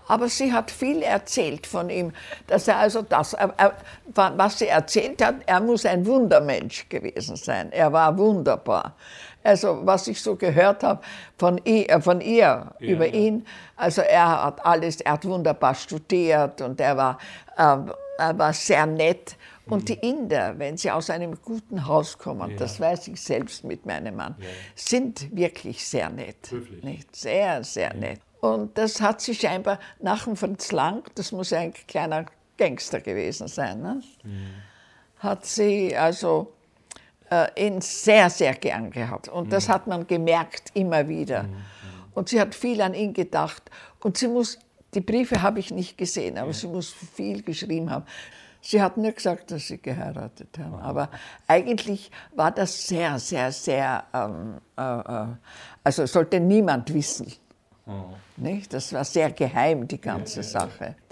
Aber sie hat viel erzählt von ihm, dass er also was sie erzählt hat, er muss ein Wundermensch gewesen sein. Er war wunderbar. Also was ich so gehört habe von ihr über ihn, also er hat wunderbar studiert und er war sehr nett. Und die Inder, wenn sie aus einem guten Haus kommen, das weiß ich selbst mit meinem Mann, sind wirklich sehr nett. Nicht? Sehr, sehr nett. Und das hat sie scheinbar nach dem Fritz Lang, das muss ein kleiner Gangster gewesen sein, ne? Hat sie also ihn sehr, sehr gern gehabt. Und das hat man gemerkt, immer wieder. Und sie hat viel an ihn gedacht. Und die Briefe habe ich nicht gesehen, aber sie muss viel geschrieben haben. Sie hat nur gesagt, dass sie geheiratet haben. Aber eigentlich war das sehr, sehr, sehr, also sollte niemand wissen. Nicht? Das war sehr geheim, die ganze Sache.